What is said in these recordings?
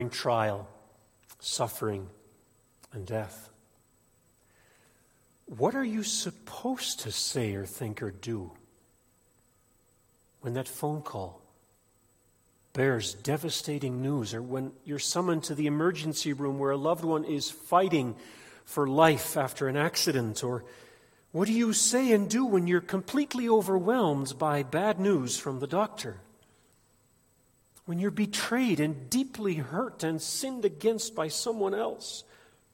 trial, suffering, and death. What are you supposed to say or think or do when that phone call bears devastating news, or when you're summoned to the emergency room where a loved one is fighting for life after an accident? Or what do you say and do when you're completely overwhelmed by bad news from the doctor? When you're betrayed and deeply hurt and sinned against by someone else?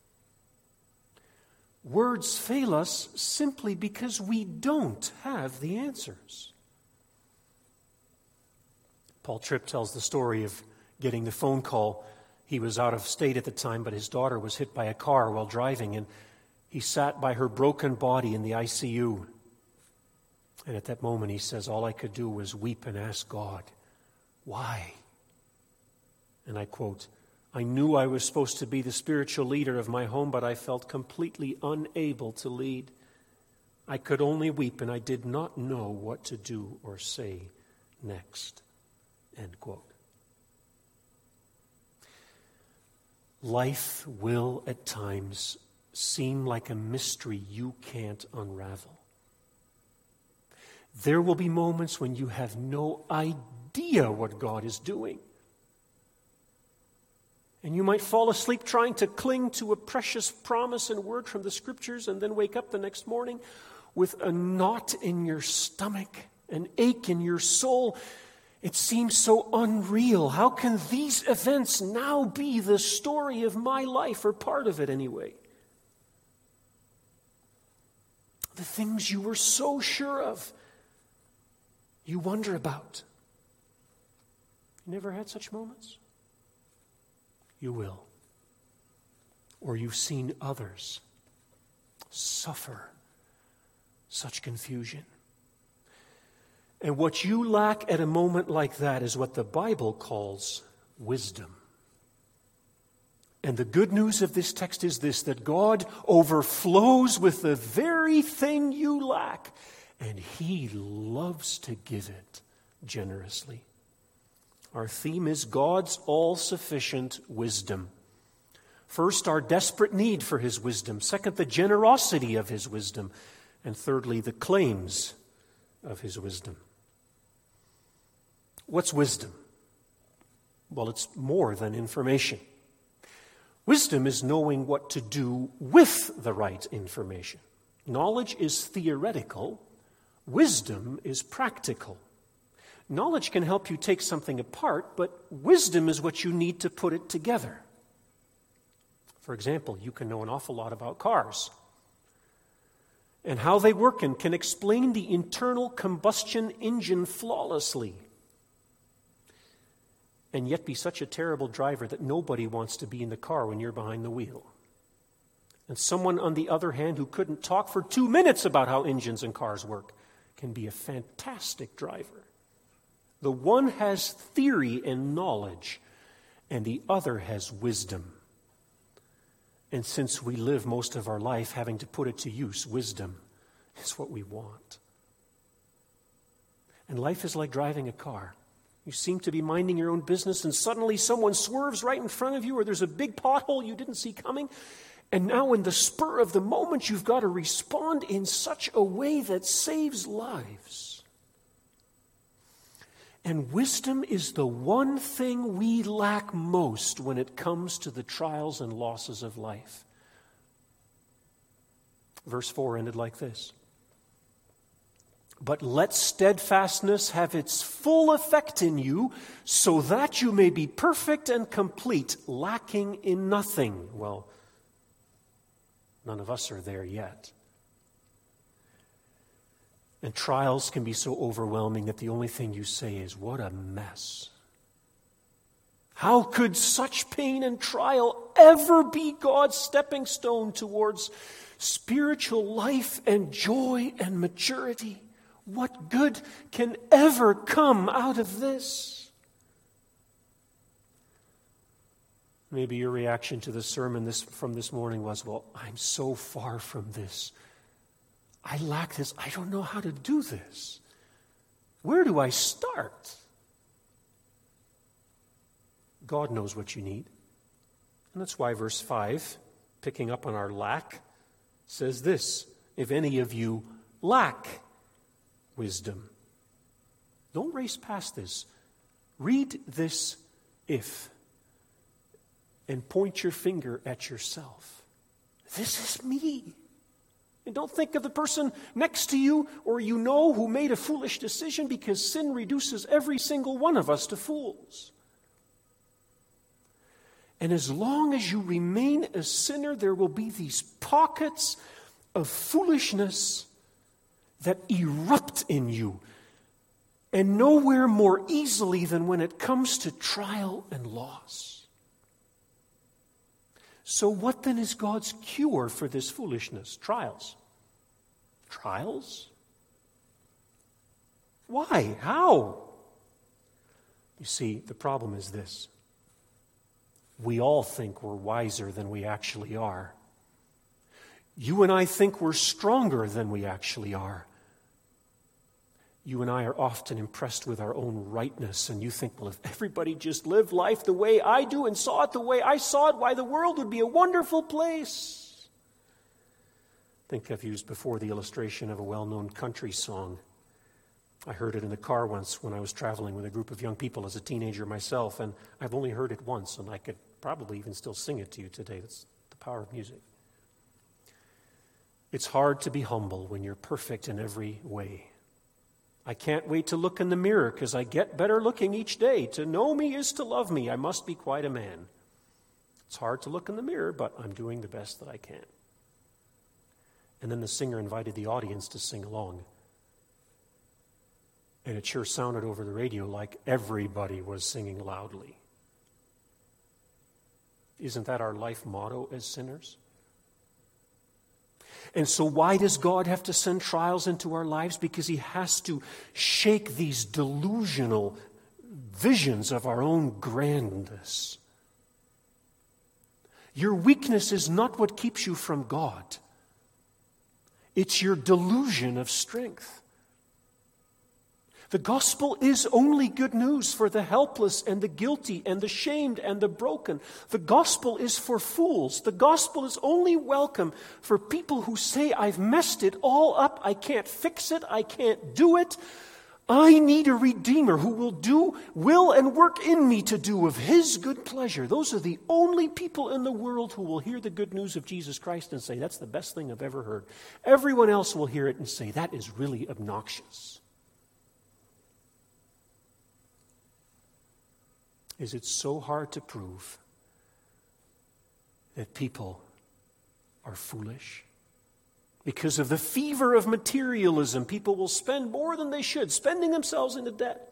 Words fail us simply because we don't have the answers. Paul Tripp tells the story of getting the phone call. He was out of state at the time, but his daughter was hit by a car while driving, and he sat by her broken body in the ICU. And at that moment, he says, all I could do was weep and ask God, why? And I quote, I knew I was supposed to be the spiritual leader of my home, but I felt completely unable to lead. I could only weep, and I did not know what to do or say next. End quote. Life will at times seem like a mystery you can't unravel. There will be moments when you have no idea what God is doing. And you might fall asleep trying to cling to a precious promise and word from the Scriptures, and then wake up the next morning with a knot in your stomach, an ache in your soul. It seems so unreal. How can these events now be the story of my life, or part of it anyway? The things you were so sure of, you wonder about. You never had such moments? You will. Or you've seen others suffer such confusion. And what you lack at a moment like that is what the Bible calls wisdom. And the good news of this text is this, that God overflows with the very thing you lack, and He loves to give it generously. Our theme is God's all-sufficient wisdom. First, our desperate need for His wisdom. Second, the generosity of His wisdom. And thirdly, the claims of His wisdom. What's wisdom? Well, it's more than information. Wisdom is knowing what to do with the right information. Knowledge is theoretical. Wisdom is practical. Knowledge can help you take something apart, but wisdom is what you need to put it together. For example, you can know an awful lot about cars and how they work, and can explain the internal combustion engine flawlessly, and yet be such a terrible driver that nobody wants to be in the car when you're behind the wheel. And someone, on the other hand, who couldn't talk for 2 minutes about how engines and cars work can be a fantastic driver. The one has theory and knowledge, and the other has wisdom. And since we live most of our life having to put it to use, wisdom is what we want. And life is like driving a car. You seem to be minding your own business, and suddenly someone swerves right in front of you, or there's a big pothole you didn't see coming. And now in the spur of the moment, you've got to respond in such a way that saves lives. And wisdom is the one thing we lack most when it comes to the trials and losses of life. Verse 4 ended like this. But let steadfastness have its full effect in you, so that you may be perfect and complete, lacking in nothing. Well, none of us are there yet. And trials can be so overwhelming that the only thing you say is, what a mess. How could such pain and trial ever be God's stepping stone towards spiritual life and joy and maturity? What good can ever come out of this? Maybe your reaction to the sermon from this morning was, well, I'm so far from this. I lack this. I don't know how to do this. Where do I start? God knows what you need. And that's why verse 5, picking up on our lack, says this: if any of you lack wisdom. Don't race past this. Read this if, and point your finger at yourself. This is me. And don't think of the person next to you or you know who made a foolish decision, because sin reduces every single one of us to fools. And as long as you remain a sinner, there will be these pockets of foolishness that erupt in you, and nowhere more easily than when it comes to trial and loss. So what then is God's cure for this foolishness? Trials. Trials? Why? How? You see, the problem is this. We all think we're wiser than we actually are. You and I think we're stronger than we actually are. You and I are often impressed with our own rightness, and you think, well, if everybody just lived life the way I do and saw it the way I saw it, why, the world would be a wonderful place. I think I've used before the illustration of a well-known country song. I heard it in the car once when I was traveling with a group of young people as a teenager myself, and I've only heard it once, and I could probably even still sing it to you today. That's the power of music. It's hard to be humble when you're perfect in every way. I can't wait to look in the mirror because I get better looking each day. To know me is to love me. I must be quite a man. It's hard to look in the mirror, but I'm doing the best that I can. And then the singer invited the audience to sing along. And it sure sounded over the radio like everybody was singing loudly. Isn't that our life motto as sinners? And so why does God have to send trials into our lives? Because He has to shake these delusional visions of our own grandness. Your weakness is not what keeps you from God. It's your delusion of strength. The gospel is only good news for the helpless and the guilty and the shamed and the broken. The gospel is for fools. The gospel is only welcome for people who say, I've messed it all up. I can't fix it. I can't do it. I need a Redeemer who will and work in me to do of His good pleasure. Those are the only people in the world who will hear the good news of Jesus Christ and say, that's the best thing I've ever heard. Everyone else will hear it and say, that is really obnoxious. Is it so hard to prove that people are foolish? Because of the fever of materialism, people will spend more than they should, spending themselves into debt.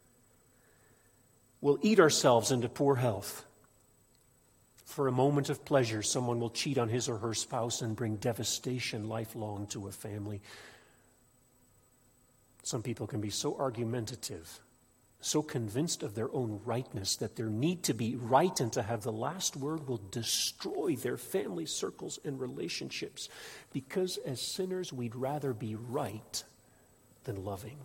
We'll eat ourselves into poor health. For a moment of pleasure, someone will cheat on his or her spouse and bring devastation lifelong to a family. Some people can be so argumentative, so convinced of their own rightness that their need to be right and to have the last word will destroy their family circles and relationships, because as sinners we'd rather be right than loving.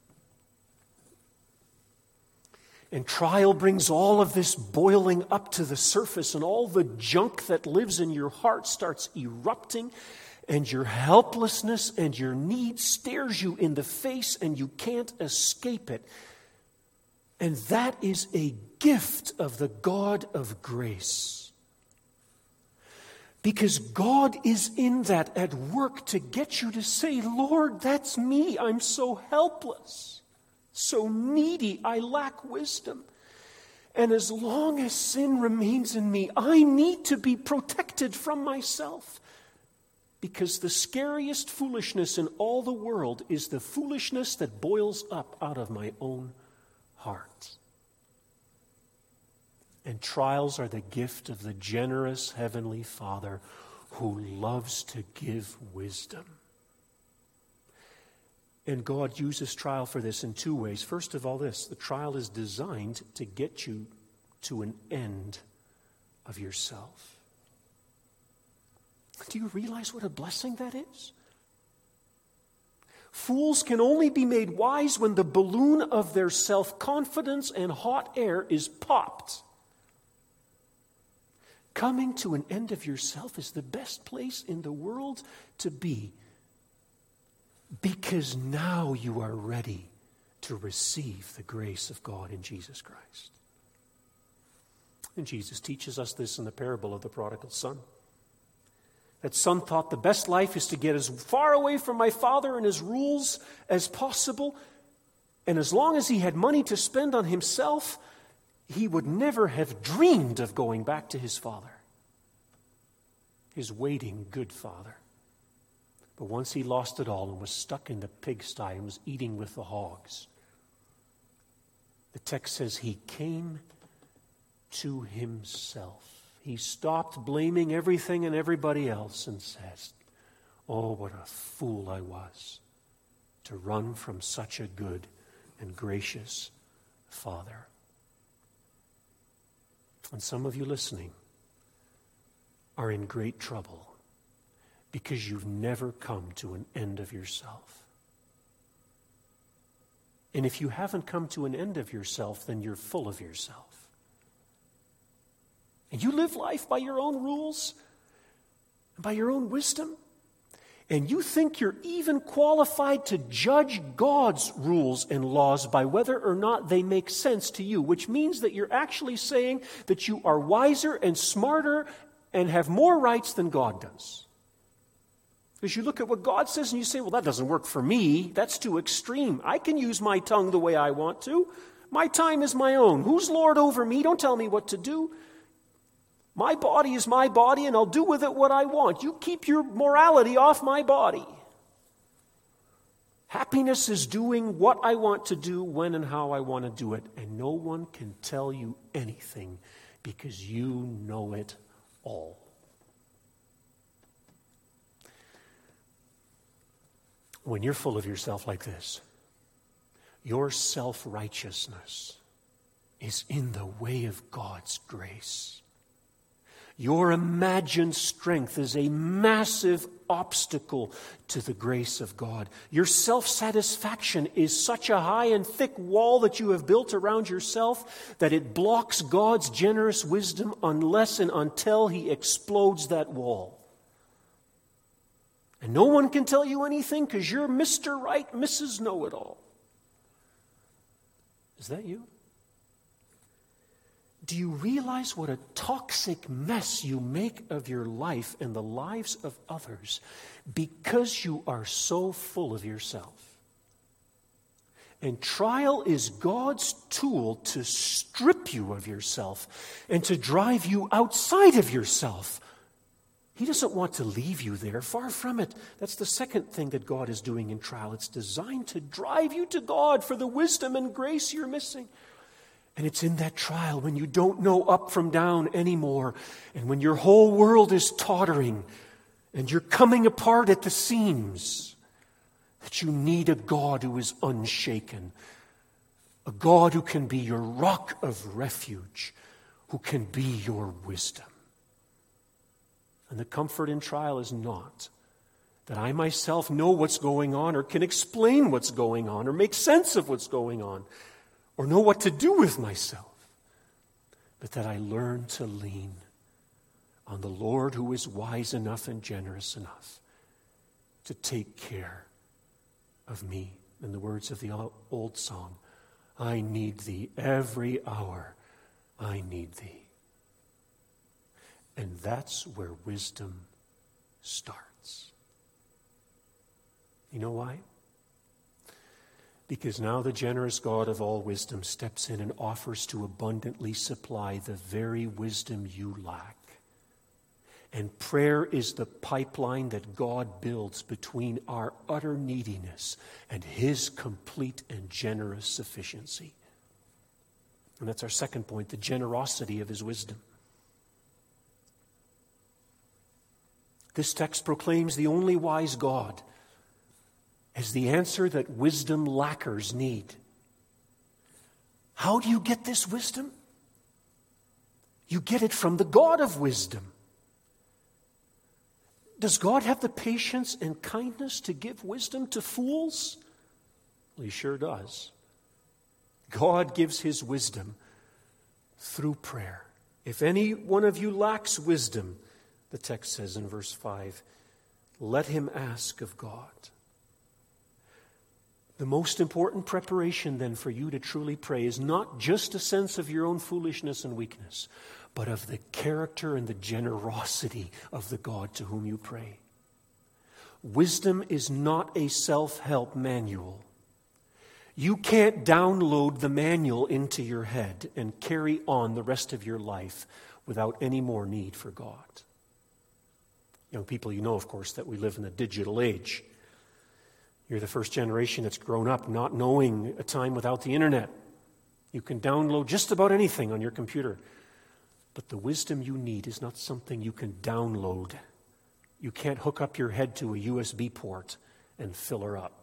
And trial brings all of this boiling up to the surface, and all the junk that lives in your heart starts erupting, and your helplessness and your need stares you in the face and you can't escape it. And that is a gift of the God of grace. Because God is in that at work to get you to say, Lord, that's me. I'm so helpless, so needy. I lack wisdom. And as long as sin remains in me, I need to be protected from myself. Because the scariest foolishness in all the world is the foolishness that boils up out of my own heart. And trials are the gift of the generous Heavenly Father who loves to give wisdom. And God uses trial for this in two ways. First of all, the trial is designed to get you to an end of yourself. Do you realize what a blessing that is? Fools can only be made wise when the balloon of their self-confidence and hot air is popped. coming to an end of yourself is the best place in the world to be, because now you are ready to receive the grace of God in Jesus Christ. And Jesus teaches us this in the parable of the prodigal son. That son thought the best life is to get as far away from my father and his rules as possible. And as long as he had money to spend on himself, he would never have dreamed of going back to his father, his waiting good father. But once he lost it all and was stuck in the pigsty and was eating with the hogs, the text says he came to himself. He stopped blaming everything and everybody else and says, "Oh, what a fool I was to run from such a good and gracious Father." And some of you listening are in great trouble because you've never come to an end of yourself. And if you haven't come to an end of yourself, then you're full of yourself. And you live life by your own rules, and by your own wisdom. And you think you're even qualified to judge God's rules and laws by whether or not they make sense to you, which means that you're actually saying that you are wiser and smarter and have more rights than God does. Because you look at what God says and you say, well, that doesn't work for me. That's too extreme. I can use my tongue the way I want to. My time is my own. Who's Lord over me? Don't tell me what to do. My body is my body, and I'll do with it what I want. You keep your morality off my body. Happiness is doing what I want to do, when and how I want to do it, and no one can tell you anything because you know it all. When you're full of yourself like this, your self-righteousness is in the way of God's grace. Your imagined strength is a massive obstacle to the grace of God. Your self-satisfaction is such a high and thick wall that you have built around yourself that it blocks God's generous wisdom unless and until He explodes that wall. And no one can tell you anything because you're Mr. Right, Mrs. Know-It-All. Is that you? Do you realize what a toxic mess you make of your life and the lives of others because you are so full of yourself? And trial is God's tool to strip you of yourself and to drive you outside of yourself. He doesn't want to leave you there. Far from it. That's the second thing that God is doing in trial. It's designed to drive you to God for the wisdom and grace you're missing. And it's in that trial when you don't know up from down anymore, and when your whole world is tottering and you're coming apart at the seams, that you need a God who is unshaken, a God who can be your rock of refuge, who can be your wisdom. And the comfort in trial is not that I myself know what's going on or can explain what's going on or make sense of what's going on, or know what to do with myself, but that I learn to lean on the Lord who is wise enough and generous enough to take care of me. In the words of the old song, I need thee every hour, I need thee. And that's where wisdom starts. You know why? Because now the generous God of all wisdom steps in and offers to abundantly supply the very wisdom you lack. And prayer is the pipeline that God builds between our utter neediness and His complete and generous sufficiency. And that's our second point, the generosity of His wisdom. This text proclaims the only wise God as the answer that wisdom lackers need. How do you get this wisdom? You get it from the God of wisdom. Does God have the patience and kindness to give wisdom to fools? Well, He sure does. God gives His wisdom through prayer. If any one of you lacks wisdom, the text says in verse 5, let him ask of God. The most important preparation then for you to truly pray is not just a sense of your own foolishness and weakness, but of the character and the generosity of the God to whom you pray. Wisdom is not a self-help manual. You can't download the manual into your head and carry on the rest of your life without any more need for God. Young people, you know, of course, that we live in a digital age. You're the first generation that's grown up not knowing a time without the internet. You can download just about anything on your computer. But the wisdom you need is not something you can download. You can't hook up your head to a USB port and fill her up.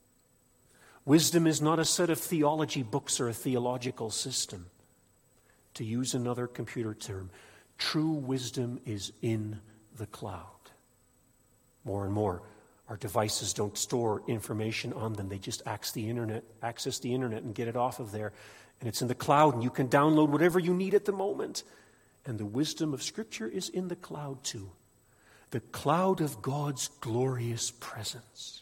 Wisdom is not a set of theology books or a theological system. To use another computer term, true wisdom is in the cloud. More and more, our devices don't store information on them. They just access the internet and get it off of there. And it's in the cloud, and you can download whatever you need at the moment. And the wisdom of Scripture is in the cloud too. The cloud of God's glorious presence.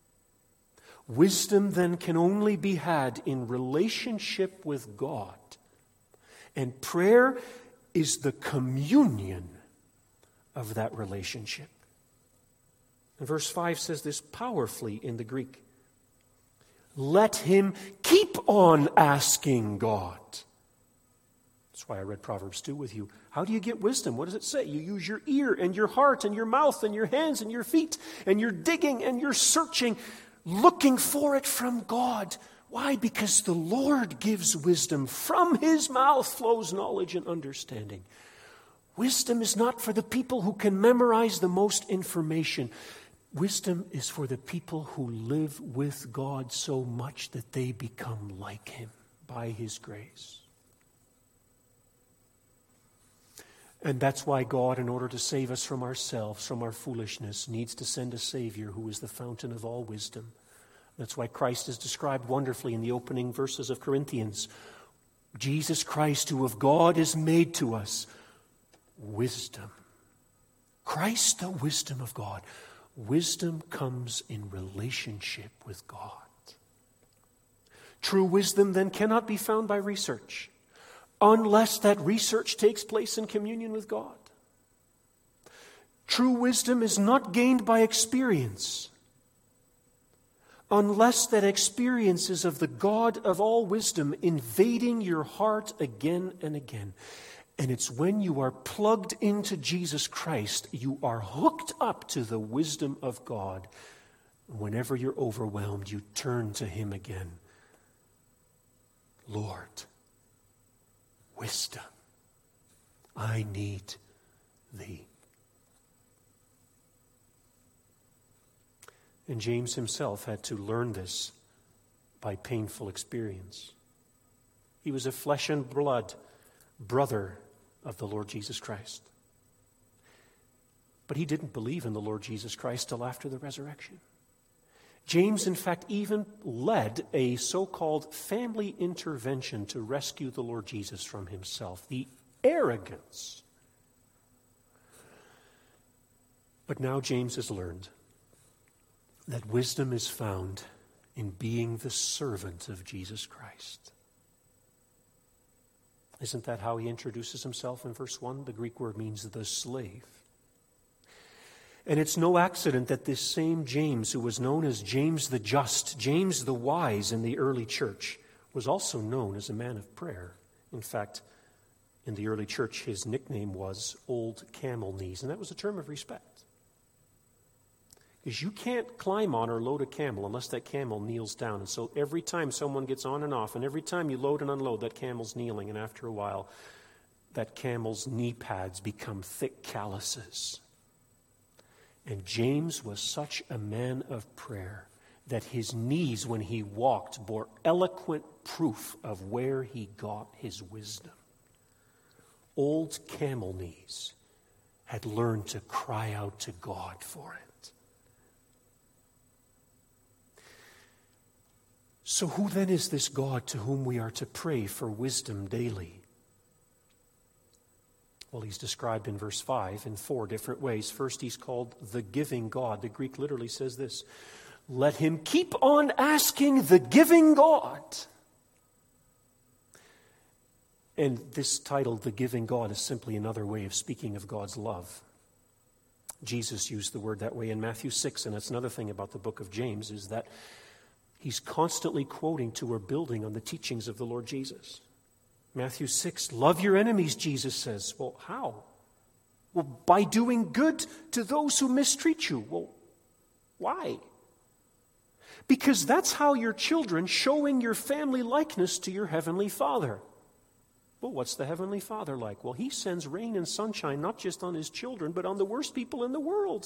Wisdom then can only be had in relationship with God. And prayer is the communion of that relationship. And verse 5 says this powerfully in the Greek. Let him keep on asking God. That's why I read Proverbs 2 with you. How do you get wisdom? What does it say? You use your ear and your heart and your mouth and your hands and your feet, and you're digging and you're searching, looking for it from God. Why? Because the Lord gives wisdom. From his mouth flows knowledge and understanding. Wisdom is not for the people who can memorize the most information. Wisdom is for the people who live with God so much that they become like him by his grace. And that's why God, in order to save us from ourselves, from our foolishness, needs to send a Savior who is the fountain of all wisdom. That's why Christ is described wonderfully in the opening verses of Corinthians. Jesus Christ, who of God is made to us wisdom. Christ, the wisdom of God. Wisdom comes in relationship with God. True wisdom then cannot be found by research, unless that research takes place in communion with God. True wisdom is not gained by experience, unless that experience is of the God of all wisdom invading your heart again and again. And it's when you are plugged into Jesus Christ, you are hooked up to the wisdom of God. Whenever you're overwhelmed, you turn to him again. Lord, wisdom, I need thee. And James himself had to learn this by painful experience. He was a flesh and blood brother of the Lord Jesus Christ. But he didn't believe in the Lord Jesus Christ till after the resurrection. James, in fact, even led a so-called family intervention to rescue the Lord Jesus from himself. The arrogance. But now James has learned that wisdom is found in being the servant of Jesus Christ. Isn't that how he introduces himself in verse 1? The Greek word means the slave. And it's no accident that this same James, who was known as James the Just, James the Wise in the early church, was also known as a man of prayer. In fact, in the early church, his nickname was Old Camel Knees, and that was a term of respect. Because you can't climb on or load a camel unless that camel kneels down. And so every time someone gets on and off, and every time you load and unload, that camel's kneeling. And after a while, that camel's knee pads become thick calluses. And James was such a man of prayer that his knees, when he walked, bore eloquent proof of where he got his wisdom. Old camel knees had learned to cry out to God for it. So who then is this God to whom we are to pray for wisdom daily? Well, he's described in verse 5 in 4 different ways. First, he's called the giving God. The Greek literally says this: let him keep on asking the giving God. And this title, the giving God, is simply another way of speaking of God's love. Jesus used the word that way in Matthew 6, and that's another thing about the book of James, is that he's constantly quoting to or building on the teachings of the Lord Jesus. Matthew 6, love your enemies, Jesus says. Well, how? Well, by doing good to those who mistreat you. Well, why? Because that's how your children showing your family likeness to your heavenly Father. Well, what's the heavenly Father like? Well, he sends rain and sunshine not just on his children, but on the worst people in the world.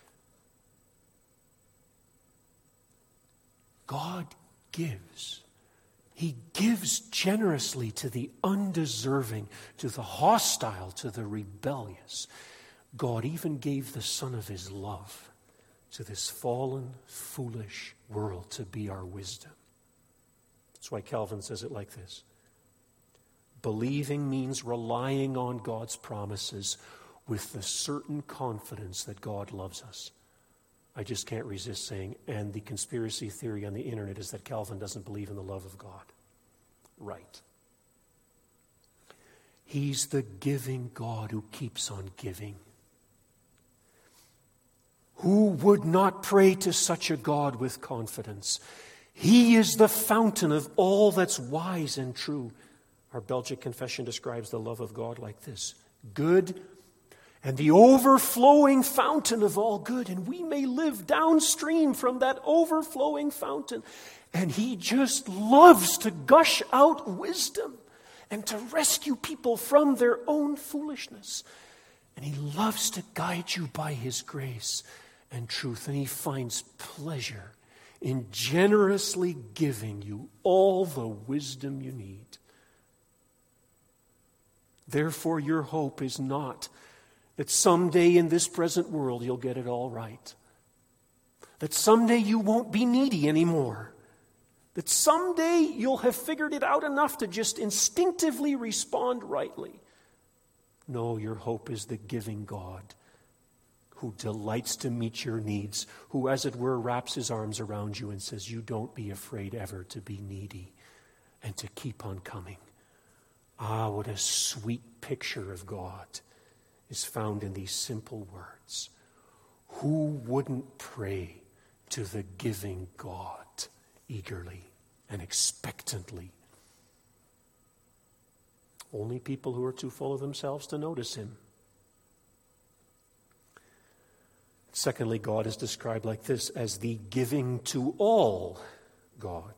God gives. He gives generously to the undeserving, to the hostile, to the rebellious. God even gave the Son of his love to this fallen, foolish world to be our wisdom. That's why Calvin says it like this: believing means relying on God's promises with the certain confidence that God loves us. I just can't resist saying, and the conspiracy theory on the internet is that Calvin doesn't believe in the love of God. Right. He's the giving God who keeps on giving. Who would not pray to such a God with confidence? He is the fountain of all that's wise and true. Our Belgic confession describes the love of God like this: good and the overflowing fountain of all good. And we may live downstream from that overflowing fountain. And he just loves to gush out wisdom and to rescue people from their own foolishness. And he loves to guide you by his grace and truth. And he finds pleasure in generously giving you all the wisdom you need. Therefore, your hope is not that someday in this present world you'll get it all right. That someday you won't be needy anymore. That someday you'll have figured it out enough to just instinctively respond rightly. No, your hope is the giving God who delights to meet your needs, who, as it were, wraps his arms around you and says, you don't be afraid ever to be needy and to keep on coming. Ah, what a sweet picture of God is found in these simple words. Who wouldn't pray to the giving God eagerly and expectantly? Only people who are too full of themselves to notice him. Secondly, God is described like this, as the giving to all God.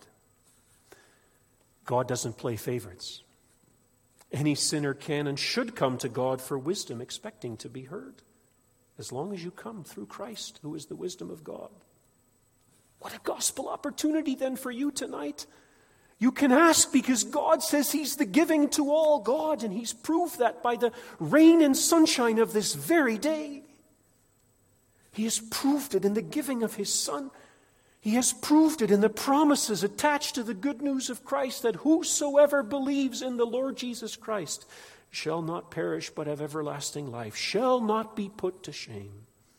God doesn't play favorites. Any sinner can and should come to God for wisdom, expecting to be heard, as long as you come through Christ, who is the wisdom of God. What a gospel opportunity then for you tonight. You can ask because God says he's the giving to all God, and he's proved that by the rain and sunshine of this very day. He has proved it in the giving of his Son. He has proved it in the promises attached to the good news of Christ, that whosoever believes in the Lord Jesus Christ shall not perish but have everlasting life, shall not be put to shame.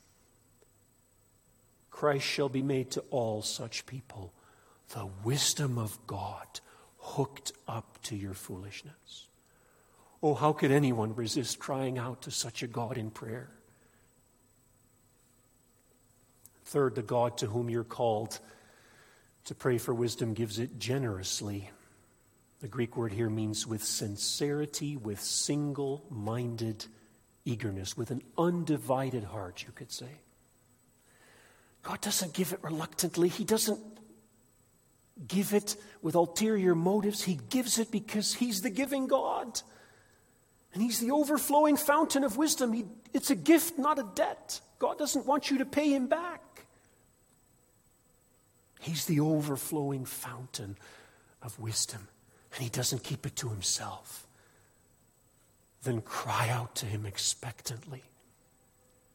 Christ shall be made to all such people the wisdom of God hooked up to your foolishness. Oh, how could anyone resist crying out to such a God in prayer? Third, the God to whom you're called to pray for wisdom gives it generously. The Greek word here means with sincerity, with single-minded eagerness, with an undivided heart, you could say. God doesn't give it reluctantly. He doesn't give it with ulterior motives. He gives it because he's the giving God. And he's the overflowing fountain of wisdom. It's a gift, not a debt. God doesn't want you to pay him back. He's the overflowing fountain of wisdom, and he doesn't keep it to himself. Then cry out to him expectantly.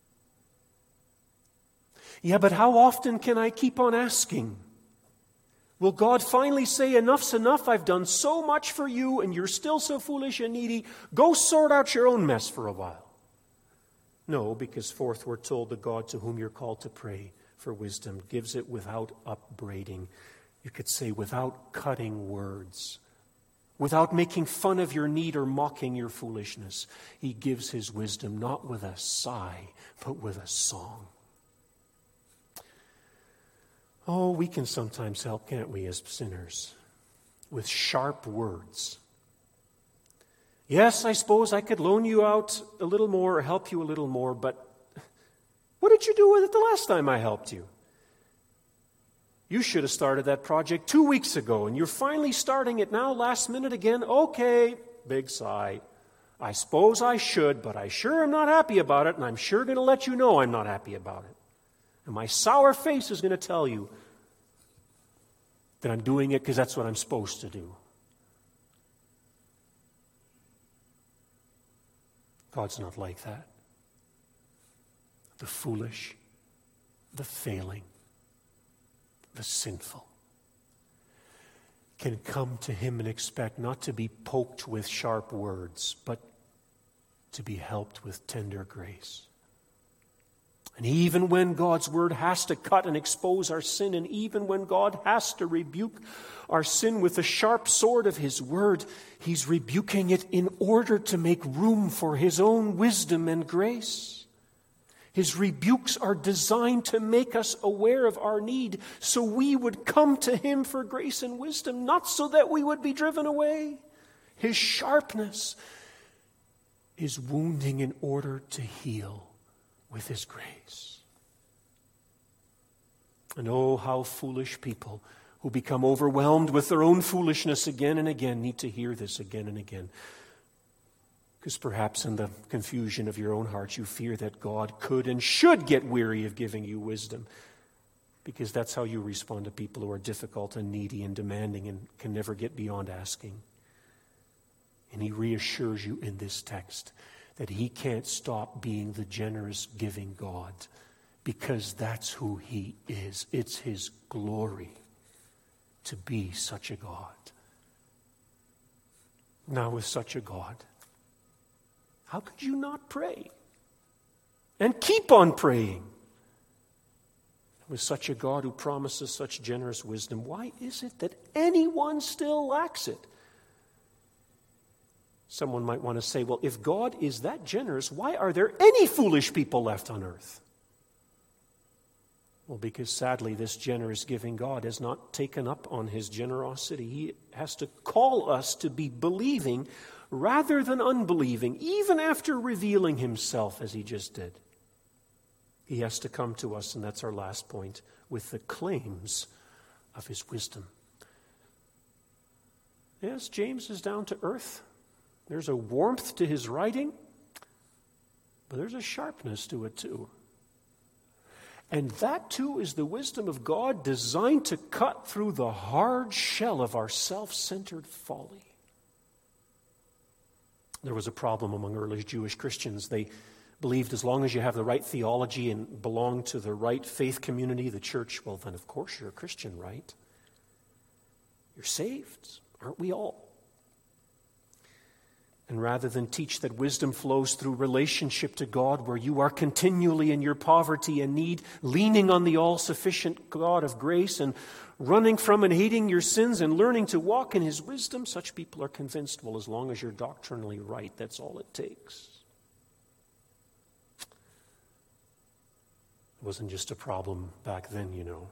Yeah, but how often can I keep on asking? Will God finally say, enough's enough, I've done so much for you, and you're still so foolish and needy, go sort out your own mess for a while? No, because fourth, we're told the God to whom you're called to pray for wisdom gives it without upbraiding. You could say without cutting words, without making fun of your need or mocking your foolishness. He gives his wisdom not with a sigh, but with a song. Oh, we can sometimes help, can't we, as sinners, with sharp words. Yes, I suppose I could loan you out a little more or help you a little more, but what did you do with it the last time I helped you? You should have started that project 2 weeks ago, and you're finally starting it now, last minute again. Okay, big sigh. I suppose I should, but I sure am not happy about it, and I'm sure going to let you know I'm not happy about it. And my sour face is going to tell you that I'm doing it because that's what I'm supposed to do. God's not like that. The foolish, the failing, the sinful can come to him and expect not to be poked with sharp words, but to be helped with tender grace. And even when God's word has to cut and expose our sin, and even when God has to rebuke our sin with the sharp sword of his word, he's rebuking it in order to make room for his own wisdom and grace. His rebukes are designed to make us aware of our need so we would come to him for grace and wisdom, not so that we would be driven away. His sharpness is wounding in order to heal with his grace. And oh, how foolish people who become overwhelmed with their own foolishness again and again need to hear this again and again. Because perhaps in the confusion of your own heart, you fear that God could and should get weary of giving you wisdom. Because that's how you respond to people who are difficult and needy and demanding and can never get beyond asking. And he reassures you in this text that he can't stop being the generous, giving God, because that's who he is. It's his glory to be such a God. Now, with such a God, how could you not pray? And keep on praying. With such a God who promises such generous wisdom, why is it that anyone still lacks it? Someone might want to say, well, if God is that generous, why are there any foolish people left on earth? Well, because sadly, this generous giving God has not taken up on his generosity. He has to call us to be believing rather than unbelieving, even after revealing himself as he just did. He has to come to us, and that's our last point, with the claims of his wisdom. Yes, James is down to earth. There's a warmth to his writing, but there's a sharpness to it too. And that too is the wisdom of God designed to cut through the hard shell of our self-centered folly. There was a problem among early Jewish Christians. They believed as long as you have the right theology and belong to the right faith community, the church, well then of course you're a Christian, right? You're saved, aren't we all? And rather than teach that wisdom flows through relationship to God, where you are continually in your poverty and need, leaning on the all-sufficient God of grace and running from and hating your sins and learning to walk in his wisdom, such people are convinced, well, as long as you're doctrinally right, that's all it takes. It wasn't just a problem back then, you know.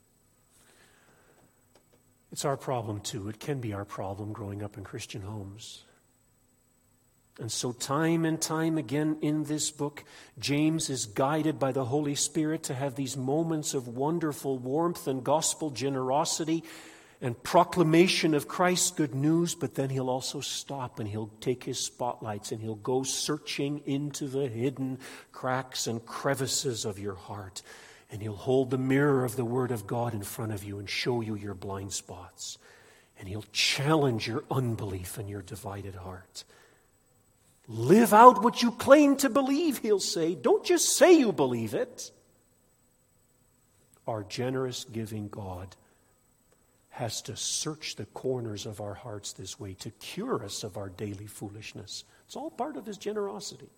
It's our problem too. It can be our problem growing up in Christian homes. And so time and time again in this book, James is guided by the Holy Spirit to have these moments of wonderful warmth and gospel generosity and proclamation of Christ's good news, but then he'll also stop and he'll take his spotlights and he'll go searching into the hidden cracks and crevices of your heart. And he'll hold the mirror of the Word of God in front of you and show you your blind spots. And he'll challenge your unbelief and your divided heart. Live out what you claim to believe, he'll say. Don't just say you believe it. Our generous, giving God has to search the corners of our hearts this way to cure us of our daily foolishness. It's all part of his generosity.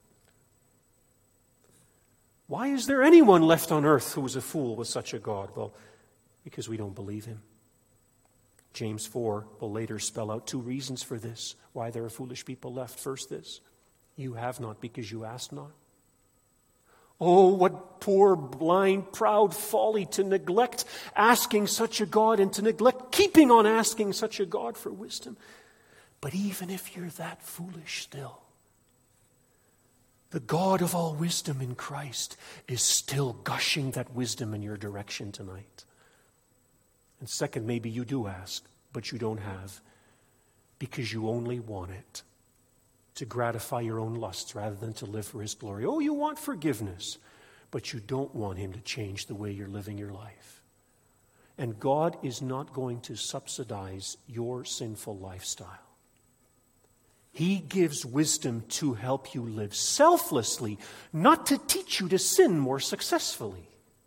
Why is there anyone left on earth who is a fool with such a God? Well, because we don't believe him. James 4 will later spell out 2 reasons for this, why there are foolish people left. First, this: you have not because you ask not. Oh, what poor, blind, proud folly to neglect asking such a God and to neglect keeping on asking such a God for wisdom. But even if you're that foolish still, the God of all wisdom in Christ is still gushing that wisdom in your direction tonight. And second, maybe you do ask, but you don't have, because you only want it to gratify your own lusts rather than to live for his glory. Oh, you want forgiveness, but you don't want him to change the way you're living your life. And God is not going to subsidize your sinful lifestyle. He gives wisdom to help you live selflessly, not to teach you to sin more successfully.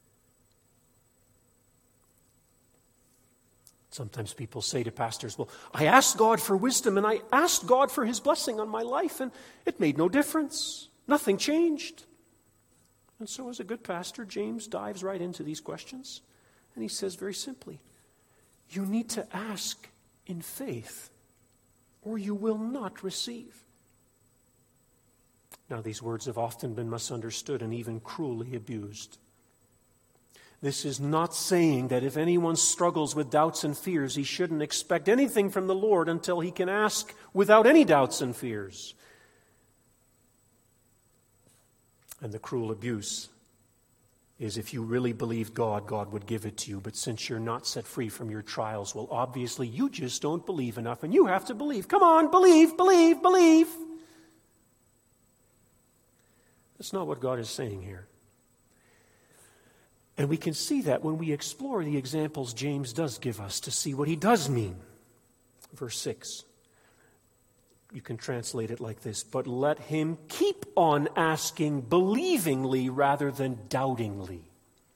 Sometimes people say to pastors, well, I asked God for wisdom and I asked God for his blessing on my life and it made no difference. Nothing changed. And so as a good pastor, James dives right into these questions and he says very simply, you need to ask in faith or you will not receive. Now, these words have often been misunderstood and even cruelly abused. This is not saying that if anyone struggles with doubts and fears, he shouldn't expect anything from the Lord until he can ask without any doubts and fears. And the cruel abuse is if you really believed God, God would give it to you. But since you're not set free from your trials, well, obviously you just don't believe enough and you have to believe. Come on, believe, believe, believe. That's not what God is saying here. And we can see that when we explore the examples James does give us to see what he does mean. Verse 6. You can translate it like this: but let him keep on asking believingly rather than doubtingly.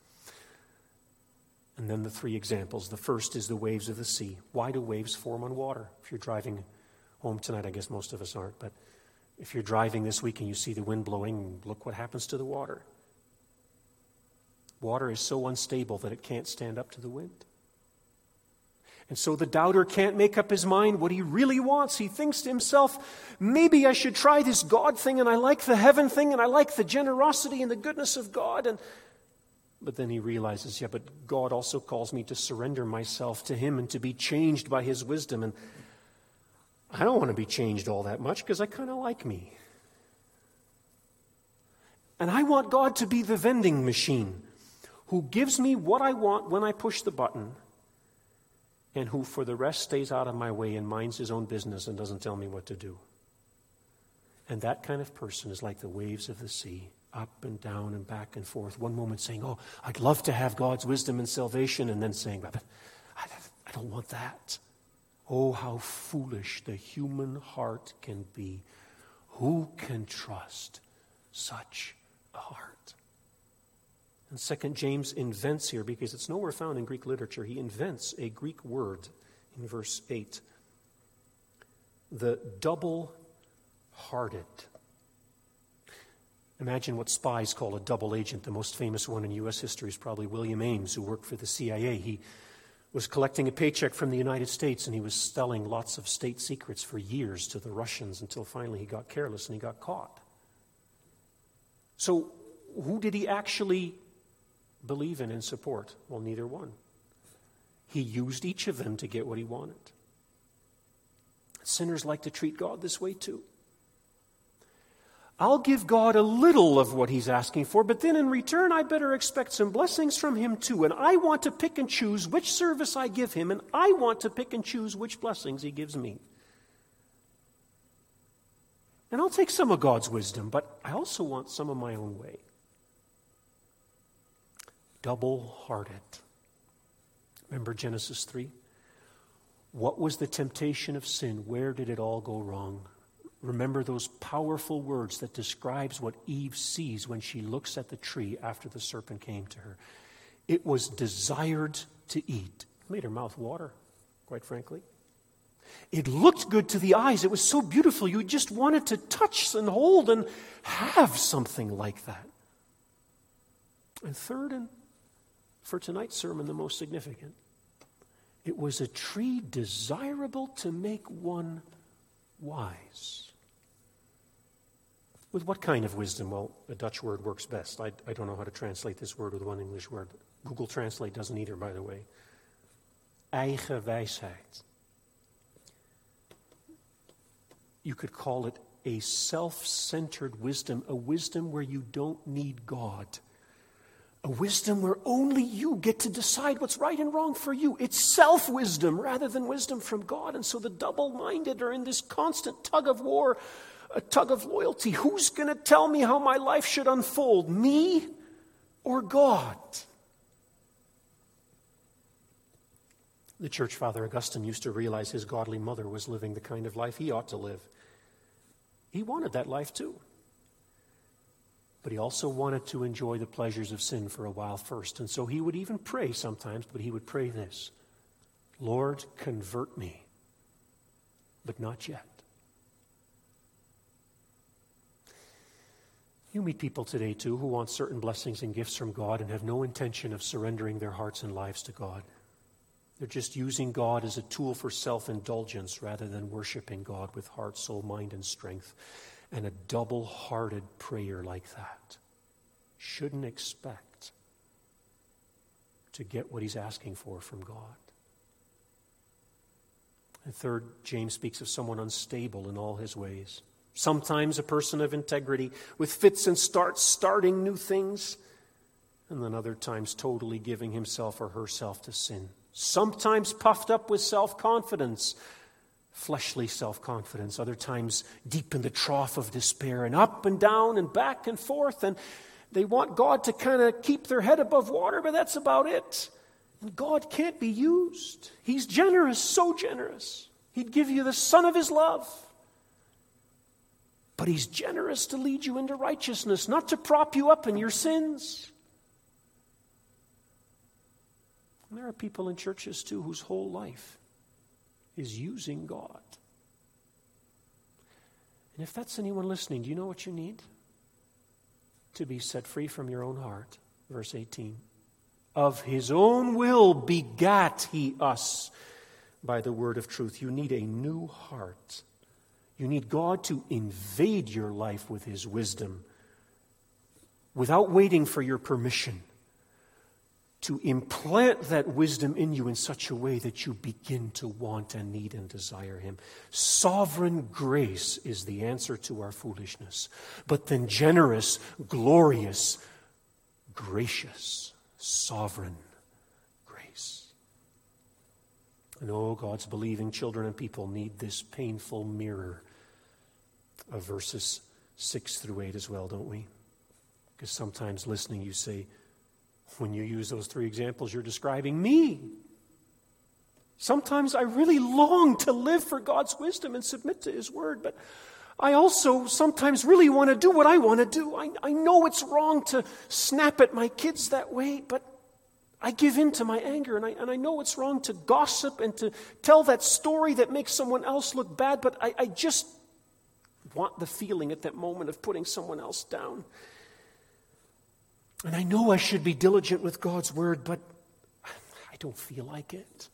And then the 3 examples. The first is the waves of the sea. Why do waves form on water? If you're driving home tonight, I guess most of us aren't, but if you're driving this week and you see the wind blowing, look what happens to the water. Water is so unstable that it can't stand up to the wind. And so the doubter can't make up his mind what he really wants. He thinks to himself, maybe I should try this God thing, and I like the heaven thing, and I like the generosity and the goodness of God. But then he realizes, but God also calls me to surrender myself to him and to be changed by his wisdom. And I don't want to be changed all that much because I kind of like me. And I want God to be the vending machine who gives me what I want when I push the button, and who for the rest stays out of my way and minds his own business and doesn't tell me what to do. And that kind of person is like the waves of the sea, up and down and back and forth. One moment saying, oh, I'd love to have God's wisdom and salvation, and then saying, but I don't want that. Oh, how foolish the human heart can be. Who can trust such a heart? And second, James invents here, because it's nowhere found in Greek literature, he invents a Greek word in verse 8. The double-hearted. Imagine what spies call a double agent. The most famous one in U.S. history is probably William Ames, who worked for the CIA. He was collecting a paycheck from the United States, and he was selling lots of state secrets for years to the Russians until finally he got careless and he got caught. So who did he actually believe in and support? Well, neither one. He used each of them to get what he wanted. Sinners like to treat God this way too. I'll give God a little of what he's asking for, but then in return I better expect some blessings from him too. And I want to pick and choose which service I give him, and I want to pick and choose which blessings he gives me. And I'll take some of God's wisdom, but I also want some of my own way. Double-hearted. Remember Genesis 3? What was the temptation of sin? Where did it all go wrong? Remember those powerful words that describes what Eve sees when she looks at the tree after the serpent came to her. It was desired to eat. It made her mouth water. quite frankly. It looked good to the eyes. It was so beautiful. You just wanted to touch and hold and have something like that. And third, and for tonight's sermon, the most significant, it was a tree desirable to make one wise. With what kind of wisdom? Well, a Dutch word works best. I don't know how to translate this word with one English word. Google Translate doesn't either, by the way. Eigen wijsheid. You could call it a self-centered wisdom, a wisdom where you don't need God. A wisdom where only you get to decide what's right and wrong for you. It's self-wisdom rather than wisdom from God. And so the double-minded are in this constant tug of war, a tug of loyalty. Who's going to tell me how my life should unfold? Me or God? The church father Augustine used to realize his godly mother was living the kind of life he ought to live. He wanted that life too. But he also wanted to enjoy the pleasures of sin for a while first. And so he would even pray sometimes, but he would pray this: Lord, convert me, but not yet. You meet people today too who want certain blessings and gifts from God and have no intention of surrendering their hearts and lives to God. They're just using God as a tool for self-indulgence rather than worshiping God with heart, soul, mind, and strength. And a double-hearted prayer like that shouldn't expect to get what he's asking for from God. And third, James speaks of someone unstable in all his ways. Sometimes a person of integrity with fits and starts, starting new things, and then other times totally giving himself or herself to sin. Sometimes puffed up with self-confidence, fleshly self-confidence. Other times deep in the trough of despair and up and down and back and forth. And they want God to kind of keep their head above water, but that's about it. And God can't be used. He's generous, so generous. He'd give you the son of his love. But he's generous to lead you into righteousness, not to prop you up in your sins. And there are people in churches too whose whole life is using God. And if that's anyone listening, do you know what you need? To be set free from your own heart. Verse 18. Of his own will begat he us by the word of truth. You need a new heart. You need God to invade your life with his wisdom without waiting for your permission. To implant that wisdom in you in such a way that you begin to want and need and desire him. Sovereign grace is the answer to our foolishness. But then generous, glorious, gracious, sovereign grace. And oh, God's believing children and people need this painful mirror of verses 6 through 8 as well, don't we? Because sometimes listening you say, when you use those three examples, you're describing me. Sometimes I really long to live for God's wisdom and submit to his word, but I also sometimes really want to do what I want to do. I know it's wrong to snap at my kids that way, but I give in to my anger, and I know it's wrong to gossip and to tell that story that makes someone else look bad, but I just want the feeling at that moment of putting someone else down. And I know I should be diligent with God's word, but I don't feel like it.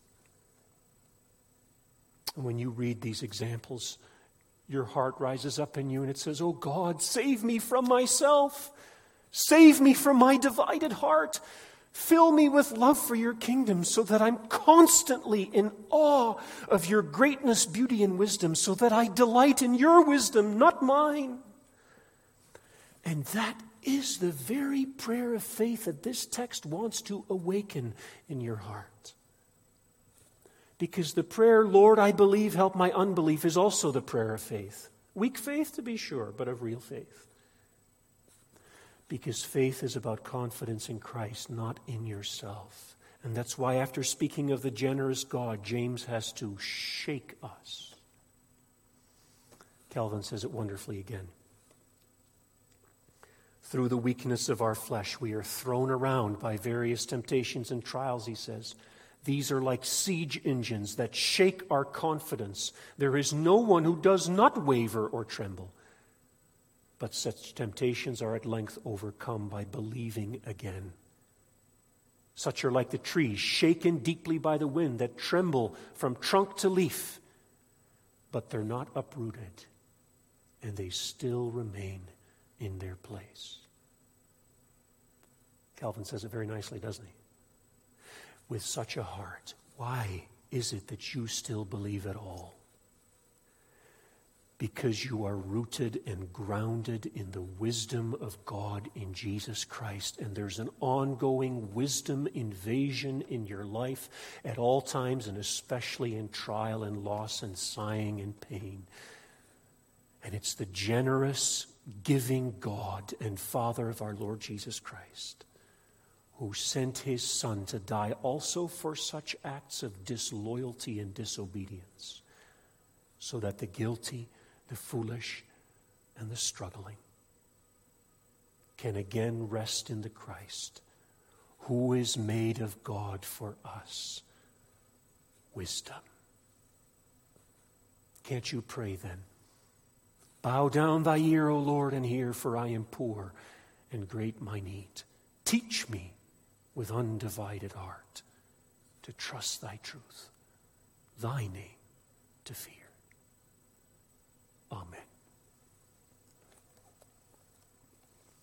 And when you read these examples, your heart rises up in you and it says, oh God, save me from myself. Save me from my divided heart. Fill me with love for your kingdom so that I'm constantly in awe of your greatness, beauty, and wisdom, so that I delight in your wisdom, not mine. And that is the very prayer of faith that this text wants to awaken in your heart. Because the prayer, Lord, I believe, help my unbelief, is also the prayer of faith. Weak faith, to be sure, but of real faith. Because faith is about confidence in Christ, not in yourself. And that's why after speaking of the generous God, James has to shake us. Calvin says it wonderfully again. Through the weakness of our flesh, we are thrown around by various temptations and trials, he says. These are like siege engines that shake our confidence. There is no one who does not waver or tremble. But such temptations are at length overcome by believing again. Such are like the trees shaken deeply by the wind that tremble from trunk to leaf, but they're not uprooted, and they still remain in their place. Calvin says it very nicely, doesn't he? With such a heart, why is it that you still believe at all? Because you are rooted and grounded in the wisdom of God in Jesus Christ. And there's an ongoing wisdom invasion in your life at all times, and especially in trial and loss and sighing and pain. And it's the generous, giving God and Father of our Lord Jesus Christ who sent his Son to die also for such acts of disloyalty and disobedience, so that the guilty, the foolish, and the struggling can again rest in the Christ, who is made of God for us wisdom. Can't you pray then? Bow down thy ear, O Lord, and hear, for I am poor and great my need. Teach me with undivided heart to trust thy truth, thy name to fear. Amen.